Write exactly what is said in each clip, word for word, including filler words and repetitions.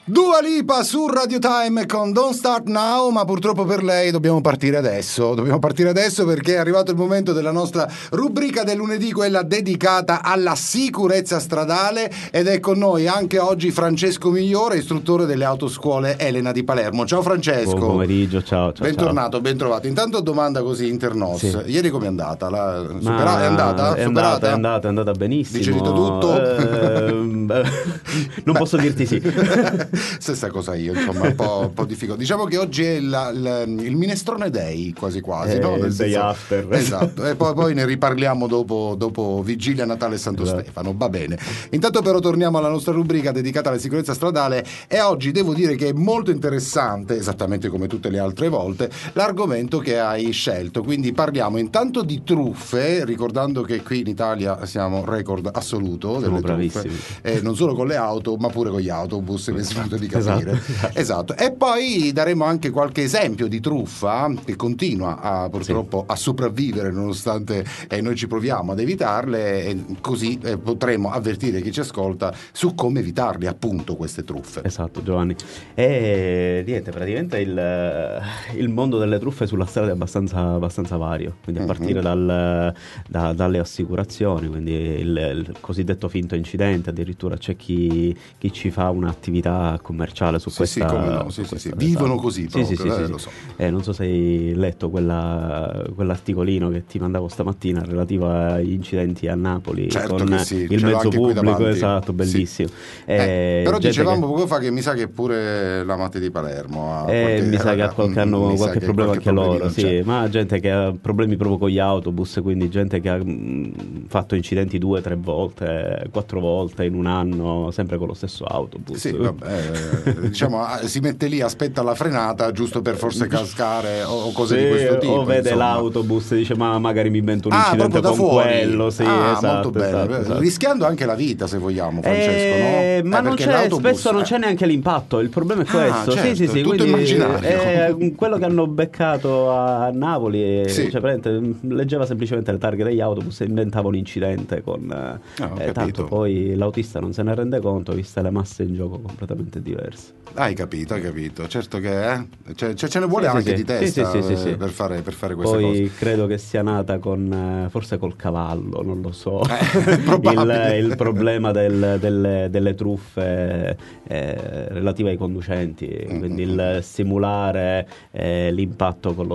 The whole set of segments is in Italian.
Dua Lipa su Radio Time con Don't Start Now, ma purtroppo per lei dobbiamo partire adesso. Dobbiamo partire adesso perché è arrivato il momento della nostra rubrica del lunedì, quella dedicata alla sicurezza stradale, ed è con noi anche oggi Francesco Migliore, istruttore delle autoscuole Elena di Palermo. Ciao Francesco. Buon pomeriggio, ciao. ciao Bentornato, ciao. ben trovato. Intanto domanda così internos. Sì. Ieri com'è andata? La... Supera... È andata? È andata, è andata, è andata benissimo. Digerito tutto? Eh, non Beh. posso dirti sì. Stessa cosa io, insomma, un po', un po' difficile. Diciamo che oggi è la, la, il minestrone day, quasi quasi, eh, no? Il Nel day senso, after. Esatto, e poi, poi ne riparliamo dopo, dopo Vigilia, Natale e Santo esatto. Stefano, va bene. Intanto però torniamo alla nostra rubrica dedicata alla sicurezza stradale, e oggi devo dire che è molto interessante, esattamente come tutte le altre volte, l'argomento che hai scelto. Quindi parliamo intanto di truffe, ricordando che qui in Italia siamo record assoluto delle truffe, e non solo con le auto ma pure con gli autobus, mi sembra di capire. Esatto. esatto. E poi daremo anche qualche esempio di truffa che continua a, purtroppo sì. a sopravvivere, nonostante eh, noi ci proviamo ad evitarle, e così eh, potremo avvertire chi ci ascolta su come evitarle, appunto, queste truffe. Esatto, Giovanni. E niente, praticamente il, il mondo delle truffe sulla strada è abbastanza, abbastanza vario, quindi a partire mm-hmm. dal, da, dalle assicurazioni, quindi il, il cosiddetto finto incidente, addirittura c'è chi, chi ci fa un'attività commerciale su sì, questa, sì, come no, sì, sì, sì. Vivono così proprio, sì, sì, eh, sì, lo sì. so. Eh, non so se hai letto quella, quell'articolino che ti mandavo stamattina relativo agli incidenti a Napoli, certo con sì, il mezzo pubblico, esatto, bellissimo. Sì. Eh, eh, però dicevamo che... poco fa che mi sa che pure la Mate di Palermo ha eh, qualche, mi sa che ha qualche, hanno qualche, qualche problema qualche anche loro, sì, c'è. ma gente che ha problemi proprio con gli autobus, quindi gente che ha mh, fatto incidenti due, tre volte, quattro volte in un anno, sempre con lo stesso autobus. Sì, vabbè, diciamo, si mette lì, aspetta la frenata giusto per forse cascare o, o cose sì, di questo tipo. O vede insomma. l'autobus e dice ma magari mi invento un ah, incidente con fuori. quello, sì, ah, esatto, molto bene, esatto, esatto. rischiando anche la vita, se vogliamo, Francesco, eh, no? Ma eh, non c'è, l'autobus, spesso eh. non c'è neanche l'impatto, il problema è questo. Ah, certo, sì, sì, sì, tutto quindi, immaginario. Eh, quello che hanno beccato a Napoli, eh, sì. cioè, leggeva semplicemente le targhe degli autobus e inventava un incidente con eh, ah, eh, tanto poi l'autista non se ne rende conto, viste le masse in gioco completamente diverse. Hai capito, hai capito, certo che eh? cioè, cioè, ce ne vuole sì, anche sì, di testa sì, sì, sì, sì. Per, fare, per fare queste poi cose. Poi credo che sia nata con forse col cavallo, non lo so, eh, il, il problema del, delle, delle truffe eh, relative ai conducenti, mm-hmm. quindi il simulare eh, l'impatto con lo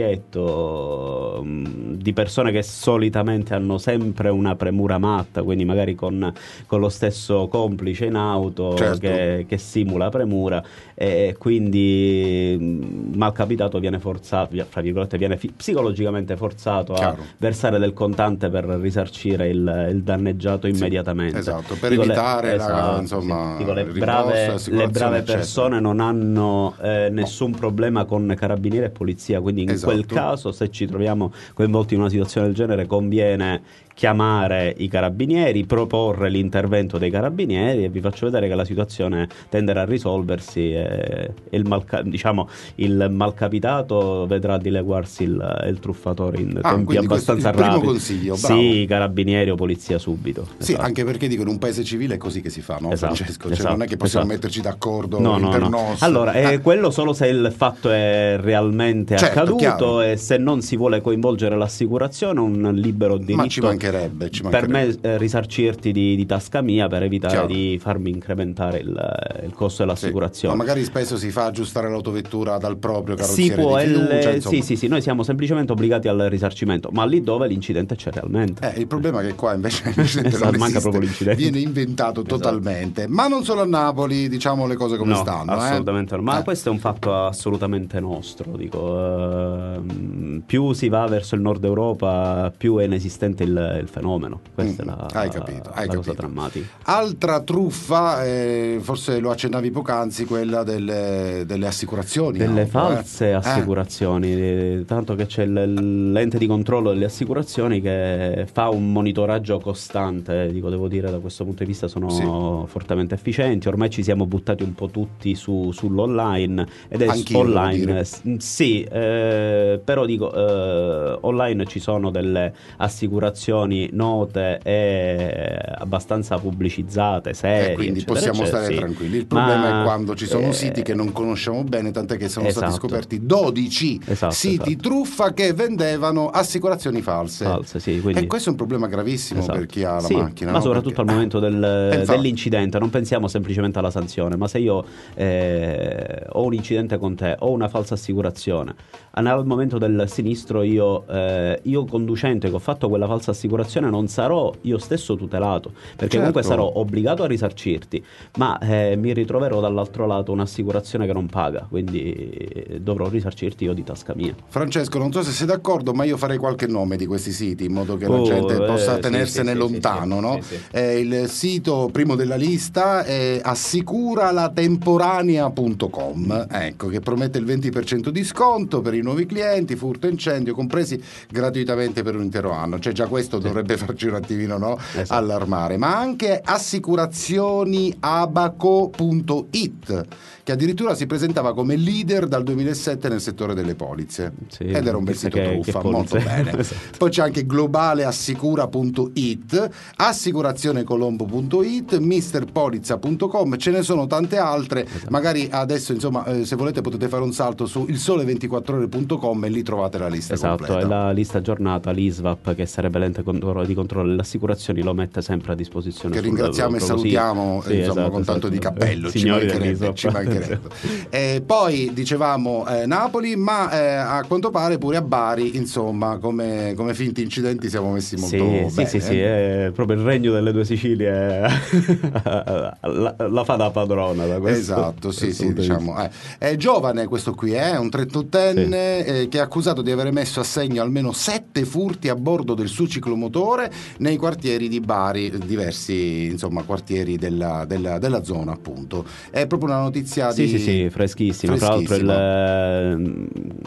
specchietto mh, di persone che solitamente hanno sempre una premura matta, quindi magari con, con lo stesso complice in auto, certo. che, che simula premura, e quindi mh, malcapitato viene forzato, fra virgolette, viene fi- psicologicamente forzato Chiaro. a versare del contante per risarcire il, il danneggiato immediatamente. Sì, esatto, per dico evitare le, la, esatto, insomma, sì. dico, le, rimborso, brave, le brave persone eccetera. non hanno eh, nessun problema con carabinieri e polizia, quindi in esatto. quel caso, se ci troviamo coinvolti in una situazione del genere, conviene chiamare i carabinieri, proporre l'intervento dei carabinieri, e vi faccio vedere che la situazione tenderà a risolversi e il, malca- diciamo, il malcapitato vedrà dileguarsi il, il truffatore in ah, tempi abbastanza rapidi. Primo consiglio, bravo. Sì, carabinieri o polizia subito. Sì, esatto. Anche perché dico, in un paese civile è così che si fa, no, esatto, Francesco? Cioè, esatto, non è che possiamo esatto. metterci d'accordo no, no, no. Allora, eh. è quello solo se il fatto è realmente certo, accaduto, chiaro. E se non si vuole coinvolgere l'assicurazione, un libero diritto. Ma ci mancherebbe, ci mancherebbe. Per me eh, risarcirti di, di tasca mia per evitare chiaro. di farmi incrementare il, il costo dell'assicurazione. Sì. Ma magari spesso si fa aggiustare l'autovettura dal proprio carrozziere si può, di fiducia, il, sì, sì, sì, noi siamo semplicemente obbligati al risarcimento, ma lì dove l'incidente c'è realmente. Eh, il problema è che qua invece l'incidente esatto, non manca esiste, proprio l'incidente. Viene inventato esatto. totalmente. Ma non solo a Napoli, diciamo le cose come no, stanno. Assolutamente eh? no, ma eh. questo è un fatto assolutamente nostro. Dico, uh, più si va verso il nord Europa, più è inesistente il, il fenomeno. Questa mm, è la, hai capito, hai la capito. cosa drammatica. Altra truffa, eh, forse lo accennavi poc'anzi, quella delle, delle assicurazioni. Delle auto, false eh? assicurazioni, eh. tanto che c'è l- l'ente di controllo delle assicurazioni che fa un monitoraggio costante. Dico, devo dire, da questo punto di vista sono sì. fortemente efficienti. Ormai ci siamo buttati un po' tutti su, sull'online ed è Anch'io, online. Sì, eh, però dico, eh, online ci sono delle assicurazioni assicurazioni note e abbastanza pubblicizzate, serie, e quindi eccetera, possiamo eccetera, stare sì. tranquilli. Il problema Ma, è quando ci sono eh, siti che non conosciamo bene, tant'è che sono esatto. stati scoperti dodici Esatto, siti esatto. truffa che vendevano assicurazioni false. False, sì, quindi... E questo è un problema gravissimo Esatto. per chi ha la Sì, macchina. ma no? soprattutto Perché... al momento del, Eh, infatti. dell'incidente non pensiamo semplicemente alla sanzione, ma se io eh, ho un incidente con te, ho una falsa assicurazione, al momento del sinistro io, eh, io conducente che ho fatto quella falsa assicurazione non sarò io stesso tutelato, perché Certo. comunque sarò obbligato a risarcirti, ma eh, mi ritroverò dall'altro lato un'assicurazione che non paga, quindi dovrò risarcirti io di tasca mia. Francesco, non so se sei d'accordo, ma io farei qualche nome di questi siti in modo che la Oh, gente eh, possa sì, tenersene sì, sì, lontano, sì, no? sì, sì. Eh, il sito primo della lista è assicuralatemporanea punto com, ecco, che promette il venti per cento di sconto per i nuovi clienti, furto e incendio compresi gratuitamente per un intero anno. Cioè già questo sì. dovrebbe farci un attimino, no? Esatto. allarmare. Ma anche assicurazioniabaco punto it, che addirittura si presentava come leader dal duemilasette nel settore delle polizze, sì, ed era un bel sito che, truffa, che molto bene. Esatto. Poi c'è anche globaleassicura punto it, assicurazionecolombo punto it, misterpolizza punto com, ce ne sono tante altre. Esatto. Magari adesso, insomma, eh, se volete potete fare un salto su il sole ventiquattro ore punto com e lì trovate la lista esatto, completa. Esatto, è la lista aggiornata, l'I S V A P, che sarebbe l'ente di controllo delle assicurazioni, lo mette sempre a disposizione. Che ringraziamo e salutiamo, sì, insomma, esatto, con tanto esatto. di cappello, ci mancherebbe, ci mancherebbe. Eh, poi dicevamo eh, Napoli, ma eh, a quanto pare pure a Bari, insomma, come, come finti incidenti siamo messi molto sì, bene. Sì, sì, sì, è proprio il regno delle due Sicilie, la, la fa da padrona da questo. Esatto, sì, sì, diciamo. Eh. È giovane questo qui, è eh? un trentottenne sì. eh, che è accusato di aver messo a segno almeno sette furti a bordo del suo ciclomotore nei quartieri di Bari, diversi, insomma, quartieri della, della, della zona, appunto. È proprio una notizia sì, di... Sì, sì, freschissima. Tra l'altro il,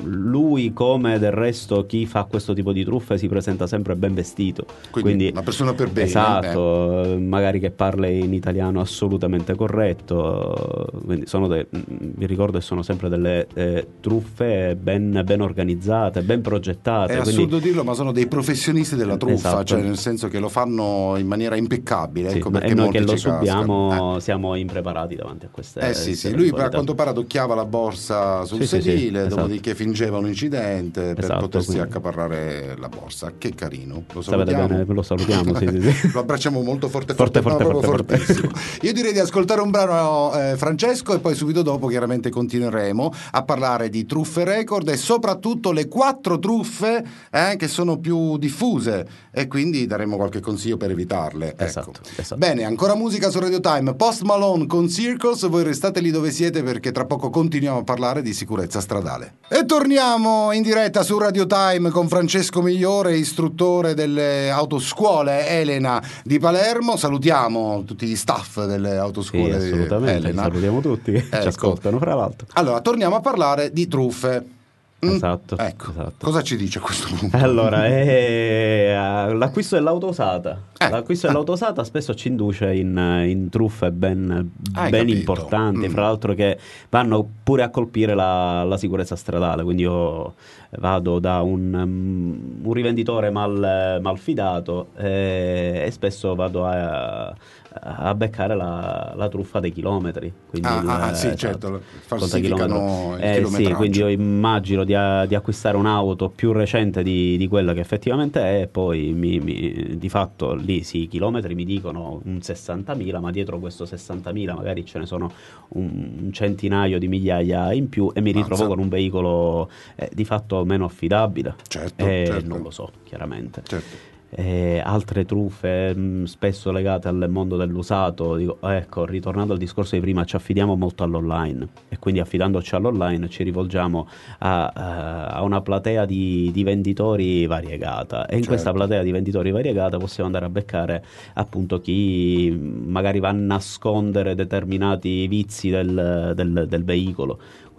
lui, come del resto chi fa questo tipo di truffe, si presenta sempre ben vestito. Quindi, quindi una persona per bene. Esatto, eh. magari che parla in italiano assolutamente corretto. Quindi sono de, vi ricordo che sono sempre delle eh, truffe ben, ben organizzate, ben progettate. È quindi... assurdo dirlo, ma sono dei professionisti della truffa, esatto. cioè nel senso che lo fanno in maniera impeccabile. Sì, ecco ma perché noi molti che lo ci subiamo eh. siamo impreparati davanti a queste Eh sì, sì, lui a quanto pare adocchiava la borsa sul sì, sedile, sì, sì, dopodiché esatto. fingeva un incidente per esatto, potersi quindi... accaparrare la borsa. Che carino, lo salutiamo. Bene, lo salutiamo, sì, sì, sì. Lo abbracciamo molto forte, forte, forte, forte, no, forte, fortissimo. forte. Io direi di ascoltare un brano, eh, Francesco, e poi subito dopo chiaramente continueremo a parlare di truffe record e soprattutto le quattro truffe eh, che sono più diffuse, e quindi daremo qualche consiglio per evitarle. Esatto, ecco. esatto. Bene, ancora musica su Radio Time, Post Malone con Circles, voi restate lì dove siete perché tra poco continuiamo a parlare di sicurezza stradale. E torniamo in diretta su Radio Time con Francesco Migliore, istruttore delle autoscuole Elena di Palermo. Salutiamo tutti gli staff delle autoscuole sì, assolutamente, Elena. Salutiamo tutti, ecco. Ci ascoltano fra l'altro. Allora, torniamo a parlare di truffe. Esatto, ecco, esatto. Cosa ci dice a questo punto? Allora, è... l'acquisto dell'auto usata. Eh, l'acquisto eh. dell'auto usata spesso ci induce in, in truffe ben, ben importanti, mm. fra l'altro che vanno pure a colpire la, la sicurezza stradale. Quindi io vado da un, um, un rivenditore mal, mal fidato eh, e spesso vado a, a beccare la, la truffa dei chilometri. Quindi ah, il, ah, sì, esatto, certo, falsificano il eh, chilometraggio. Sì, quindi io immagino di, a, di acquistare un'auto più recente di, di quella che effettivamente è, e poi mi, mi, di fatto lì sì, i chilometri mi dicono un sessantamila, ma dietro questo sessantamila magari ce ne sono un, un centinaio di migliaia in più, e mi ritrovo Mazza. con un veicolo eh, di fatto meno affidabile. Certo, e certo. non lo so, chiaramente. Certo. Eh, altre truffe mh, spesso legate al mondo dell'usato. Dico, ecco, ritornando al discorso di prima, ci affidiamo molto all'online, e quindi affidandoci all'online ci rivolgiamo a, a, a una platea di, di venditori variegata, e in certo. questa platea di venditori variegata possiamo andare a beccare appunto chi magari va a nascondere determinati vizi del, del, del veicolo.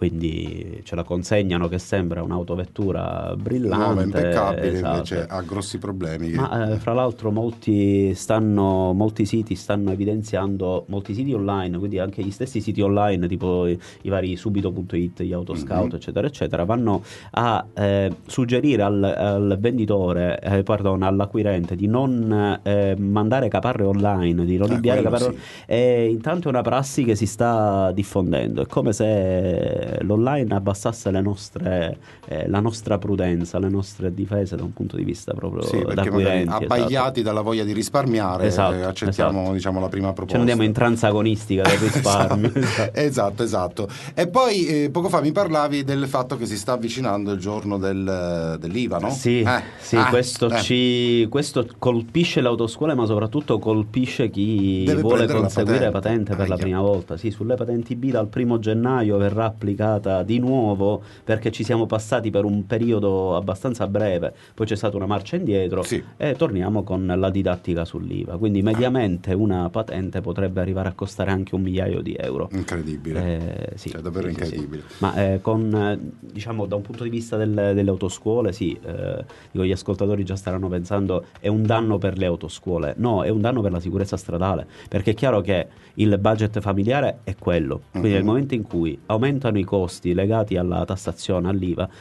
quindi ce la consegnano che sembra un'autovettura brillante, nuova, impeccabile, esatto. Invece ha grossi problemi. Ma eh, fra l'altro molti stanno molti siti stanno evidenziando, molti siti online, quindi anche gli stessi siti online tipo i, i vari subito punto it, gli autoscout, mm-hmm. eccetera eccetera, vanno a eh, suggerire al, al venditore, eh, pardon, all'acquirente di non eh, mandare caparre online, di non eh, inviare caparre sì. E intanto è una prassi che si sta diffondendo, è come se l'online abbassasse le nostre eh, la nostra prudenza, le nostre difese da un punto di vista proprio sì, d'acquirenti, abbagliati esatto. dalla voglia di risparmiare, esatto, eh, accettiamo esatto. diciamo la prima proposta. Ce ne andiamo in tranza agonistica del risparmio. esatto, esatto. E poi eh, poco fa mi parlavi del fatto che si sta avvicinando il giorno del, dell'I V A, no? Sì, eh, sì ah, questo, eh. ci, questo colpisce le autoscuole, ma soprattutto colpisce chi Deve vuole conseguire la patente, patente per ah, la chiaro. prima volta. Sì, sulle patenti B dal primo gennaio verrà applicata di nuovo, perché ci siamo passati per un periodo abbastanza breve, poi c'è stata una marcia indietro, sì. e torniamo con la didattica sull'I V A. Quindi mediamente una patente potrebbe arrivare a costare anche un migliaio di euro. Incredibile, eh, sì, cioè davvero sì, incredibile. Sì, sì. Ma eh, con eh, diciamo da un punto di vista del, delle autoscuole, sì, eh, dico, gli ascoltatori già staranno pensando è un danno per le autoscuole. No, è un danno per la sicurezza stradale, perché è chiaro che il budget familiare è quello, quindi mm-hmm. nel momento in cui aumentano i costi legati alla tassazione, all'I V A,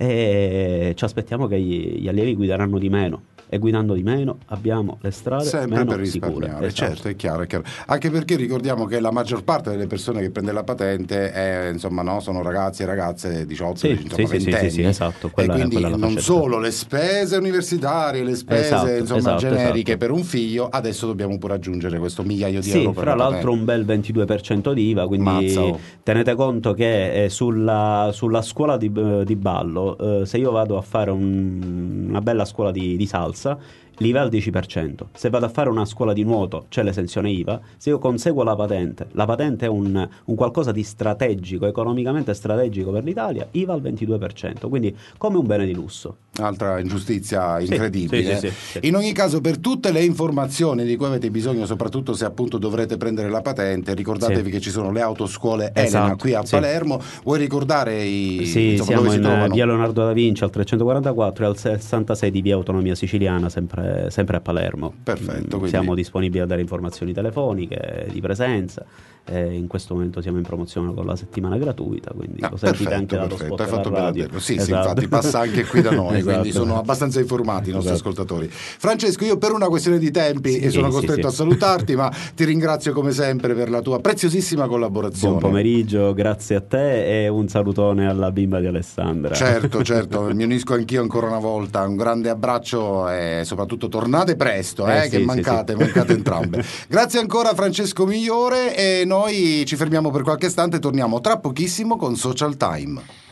e ci aspettiamo che gli, gli allievi guideranno di meno, e guidando di meno abbiamo le strade sempre meno per risparmiare, sicure. Esatto. Certo, è chiaro, è chiaro. Anche perché ricordiamo che la maggior parte delle persone che prende la patente è, insomma, no, sono ragazzi e ragazze diciotto, sì, insomma, sì, sì, sì, sì, esatto. Quella, e quindi quella non solo le spese universitarie, le spese esatto, insomma esatto, generiche esatto. per un figlio, adesso dobbiamo pure aggiungere questo migliaio di sì, euro per fra la l'altro patente. un bel ventidue per cento di I V A, quindi Mazza, oh. tenete conto che eh, sulla, sulla scuola di, di ballo, eh, se io vado a fare un, una bella scuola di, di salsa, l'I V A al dieci per cento. Se vado a fare una scuola di nuoto c'è l'esenzione I V A. Se io conseguo la patente, la patente è un, un qualcosa di strategico, economicamente strategico per l'Italia, I V A al ventidue per cento, quindi come un bene di lusso. Altra ingiustizia incredibile. Sì, sì, sì, sì. In ogni caso, per tutte le informazioni di cui avete bisogno, soprattutto se appunto dovrete prendere la patente, ricordatevi sì. che ci sono le autoscuole esatto, Elena qui a sì. Palermo. Vuoi ricordare i sì, insomma, siamo dove si in trovano? via Leonardo da Vinci al trecentoquarantaquattro e al sessantasei di via Autonomia Siciliana, sempre, sempre a Palermo. Perfetto. Quindi... Siamo disponibili a dare informazioni telefoniche, di presenza. Eh, in questo momento siamo in promozione con la settimana gratuita, quindi ah, lo sentite anche dallo perfetto, spot hai fatto della bene radio. sì, esatto. sì, infatti passa anche qui da noi, esatto. quindi sono abbastanza informati i nostri esatto. ascoltatori. Francesco, io per una questione di tempi sì, e sono sì, costretto sì. a salutarti, ma ti ringrazio come sempre per la tua preziosissima collaborazione. Buon pomeriggio, grazie a te e un salutone alla bimba di Alessandra. Certo, certo, mi unisco anch'io ancora una volta, un grande abbraccio e soprattutto tornate presto, eh, eh, che sì, mancate, sì, sì. mancate entrambe. Grazie ancora Francesco Migliore e noi ci fermiamo per qualche istante, torniamo tra pochissimo con Social Time.